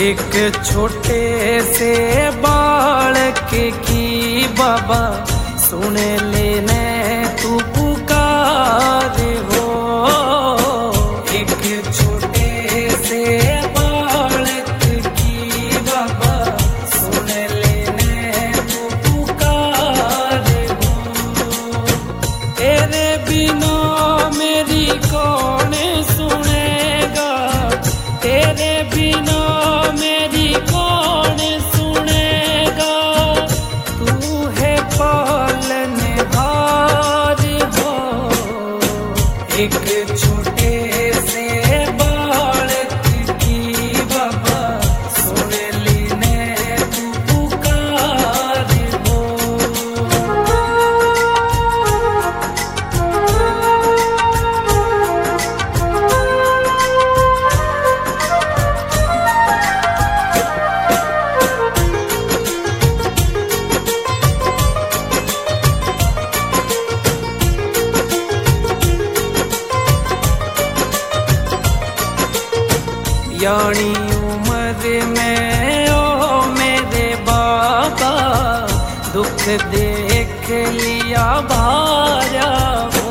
एक छोटे से बालक की बाबा सुन लेने तू पुकार हो। एक छोटे से बालक की बाबा सुन लेने तू पुकार हो। तेरे बिना मेरी कौन सुनेगा, तेरे बिना मेरी कौन सुनेगा। तू है पालनहार हो। एक छोटे से बालक की बाबा सुन लेने तू पुकार हो। यानी उम्र में ओ मेरे बाबा दुख देख लिया भारा हो।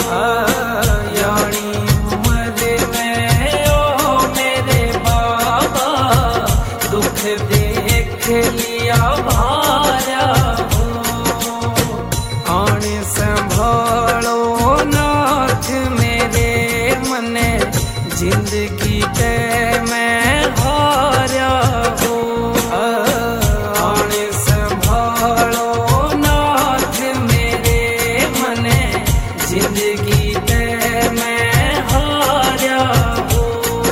यानी उम्र में ओ मेरे बाबा दुख देख लिया भारा हो। आन संभालो नाथ मेरे मने जिंदगी के मैं हारा हो। आन संभालो नाथ मेरे मने जिंदगी के मैं हारा हो।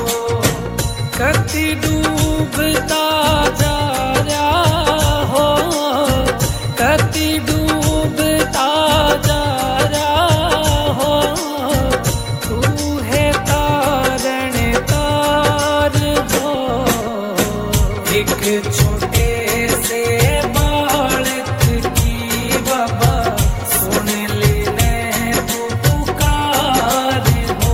कति डूबता जा रहा हो, कति डूबता जा रहा हो। तू है तारण तार हो। एक छोटे से बालक की बाबा सुन लेने तू पुकार हो।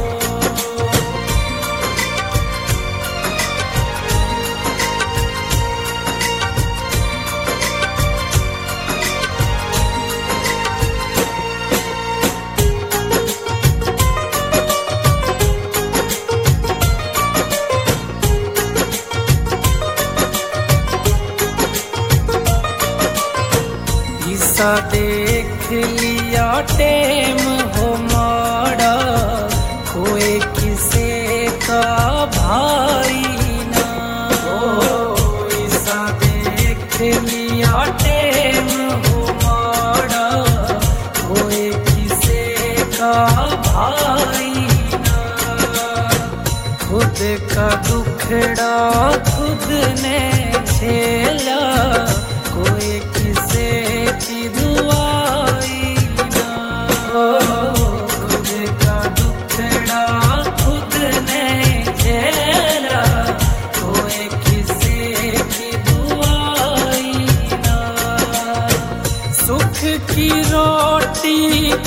ईसा देख लिया टेम हो माड़ा, कोई किसे का भाई ना हो। ईसा देख लिया टेम हो माड़ा, कोई किसे का भाई ना। खुद का दुखड़ा खुद ने झेला, कोई किसे की दुआई ना हो। खुद का दुखड़ा खुद ने झेला, कोई किसे की दुआई ना। सुख की रोटी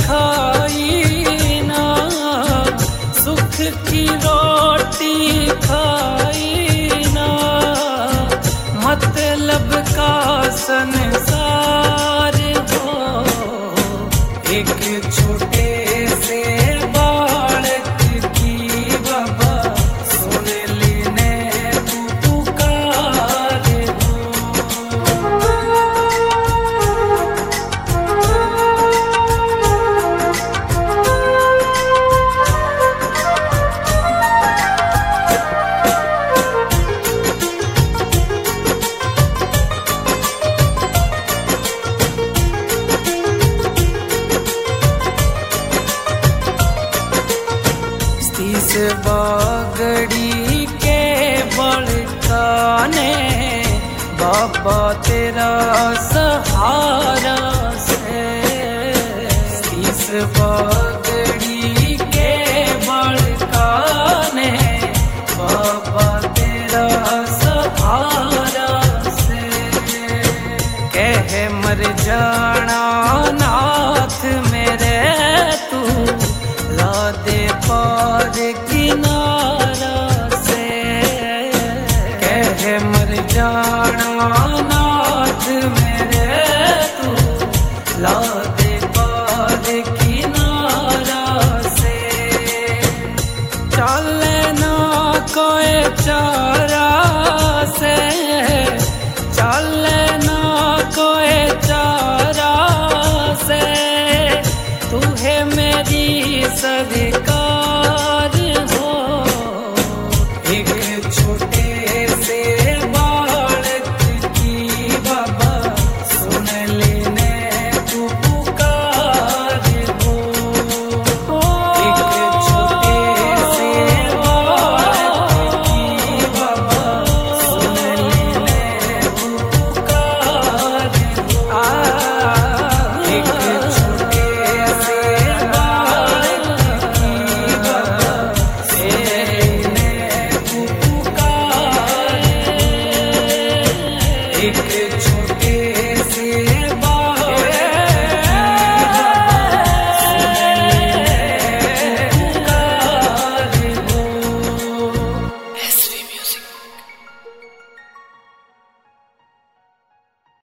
खाई ना, सुख की रोटी खाई ना। मतलब का संसार हो। एक छोटे से बालक की बाबा सुन लेने तू पुकार हो। तीस बागड़ी के बड़काने बाबा तेरा सहारा से। तीस बागड़ी के बड़काने बाबा तेरा सहारा से। कह मर जाना नाथ मेरे तू ला दे पार